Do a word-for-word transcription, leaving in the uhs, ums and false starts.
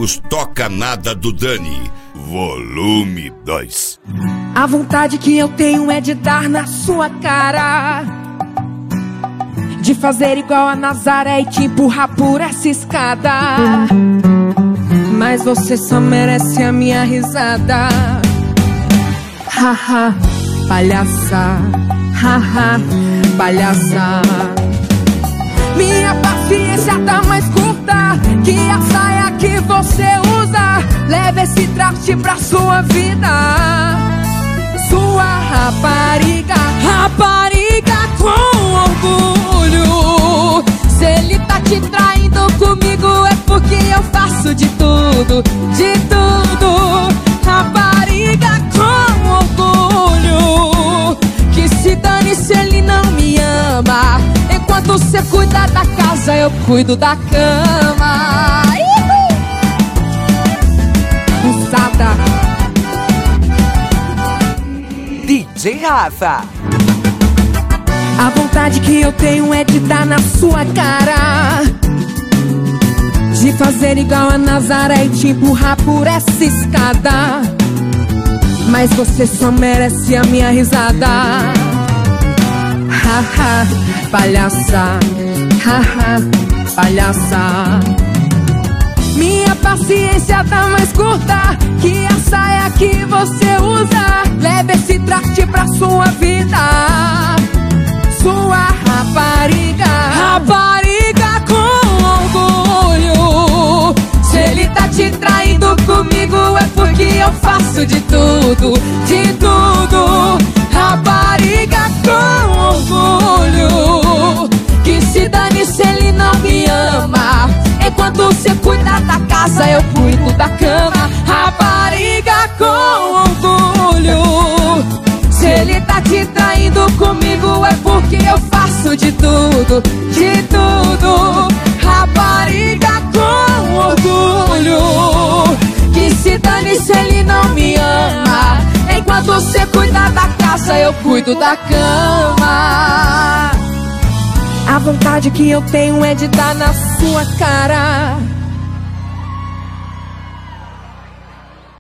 os Toca Nada do Dani, volume dois. A vontade que eu tenho é de dar na sua cara, de fazer igual a Nazaré e te empurrar por essa escada. Mas você só merece a minha risada. Haha, palhaça, haha, palhaça. Minha paciência tá mais curta que a saia que você usa. Leve esse traste pra sua vida, sua rapariga. Rapariga com orgulho. Se ele tá te traindo comigo é porque eu faço de tudo, de tudo. Rapariga com orgulho. Que se dane se ele não me ama. Enquanto você cuida da casa, eu cuido da cama. Usada. D J Rafa. A vontade que eu tenho é de dar na sua cara, de fazer igual a Nazaré e te empurrar por essa escada. Mas você só merece a minha risada. Haha, palhaça, haha, palhaça. Minha paciência tá mais curta que a saia que você usa. Leve esse traste pra sua vida, sua rapariga. Rapariga com orgulho. Se ele tá te traindo comigo é porque eu faço de tudo, de tudo. Rapariga com orgulho. Que se dane se ele não me ama. Enquanto você cuida da casa, eu cuido da cama. Rapariga com orgulho. Se ele tá te traindo comigo é porque eu faço de tudo, de tudo. Rapariga com orgulho. Que se dane se ele não me ama. Enquanto você cuida da casa, eu cuido da cama. A vontade que eu tenho é de dar na sua cara,